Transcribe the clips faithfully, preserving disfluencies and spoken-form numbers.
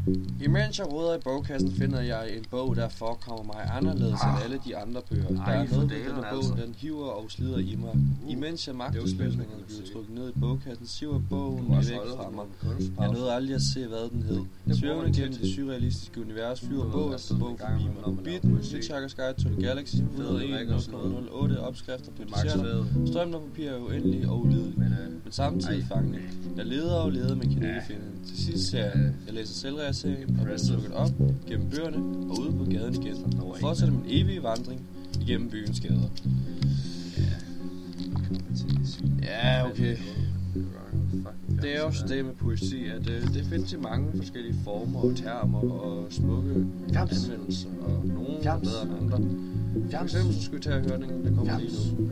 Imens jeg roder i bogkassen, finder jeg en bog, der forekommer mig anderledes end alle de andre bøger. Der er noget ved denne bog, den hiver og slider i mig. Imens jeg magter slutningerne bliver trukket ned i bogkassen, siver bogen væk fra mig. Jeg nåede aldrig at se, hvad den hed. Svævende gennem det surrealistiske univers flyver bog efter bog forbi mig. Beaten, Hitchhiker's Guide to the Galaxy, et nul nul otte opskrifter på desserter. Strømmen af papir er uendelig og ulidelig, men samtidig fangende. Jeg leder og leder, men kan ikke finde den. Til sidst ser jeg, jeg læser selvrealisering og bliver trykket op gennem bøgerne og ude på gaden igen. Og fortsætter min evige vandring igennem byens gader. Ja, okay. Det er også det med poesi, at det, det findes i mange forskellige former og termer og smukke anvendelser, og nogle er bedre end andre. For eksempel så skal vi tage hørningen, der kommer lige nu.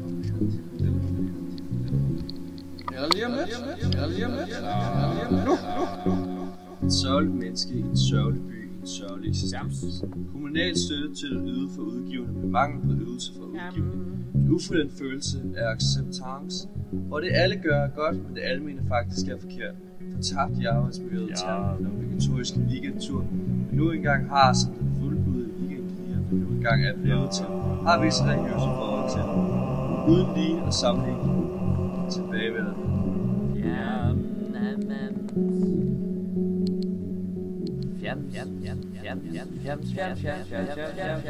Eller lige om lidt, eller lige om lidt, eller lige om lidt, nu, nu, nu. Et sørgeligt menneske i en sørgelig by, i en sørgelig eksistens. Kommunal støtte til at yde for udgivende med mangel på ydelse for udgivende. En ufuldendt følelse af acceptance, hvor det alle gør er godt, men det almene faktisk er forkert. Fortabt i arbejdsmiljøet ja. Termen den obligatoriske weekendtur, men nu engang har som den fuldbudede weekendliger, men nu engang er blevet til, har visse religiøse forhold til. Uden lige og sammenhæng tilbagevendende. Ja, Fjern, fjern, fjern, fjern, fjern, fjern, fjern, fjern, fjern, fjern, fjern,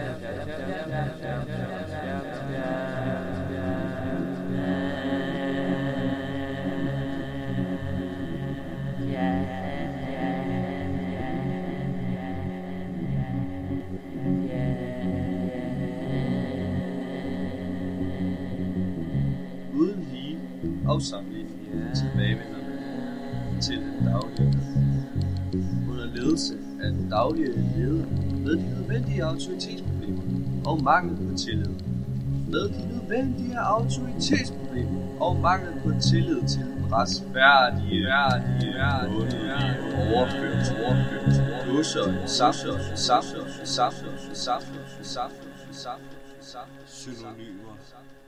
uden lige og sammenligning tilbagevendende til den daglige. Under ledelse af den daglige leder med de nødvendige autoritetsproblemer og mangel på tillid. Med de nødvendige autoritetsproblemer og mangel på tillid til den retfærdige, værdige, værdige, overført, overført, dusser, safter, safter, safter, safter, safter, safter, safter, Synonymer.